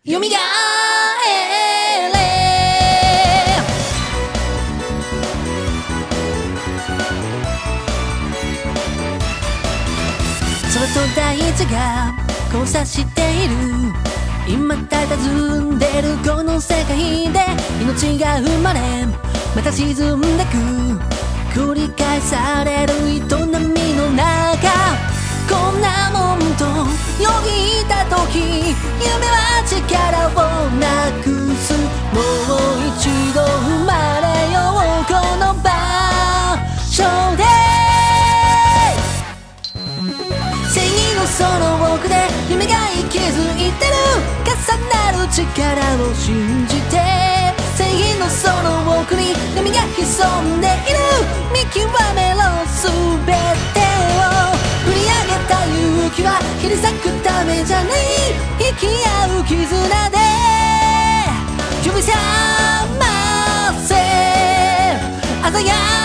よみがえれ。空と大地が交差している、今佇んでるこの世界で命が生まれまた沈んでく、繰り返される営みの中、こんなもんとよぎった時、夢は力をなくす。もう一度生まれようこの場所で。正義のその奥で夢が息づいてる、重なる力を信じて。正義のその奥に波が潜んでいる、見極めろ全てを。振り上げた勇気は切り裂くためじゃない、生き合う絆で呼び覚ませ鮮やか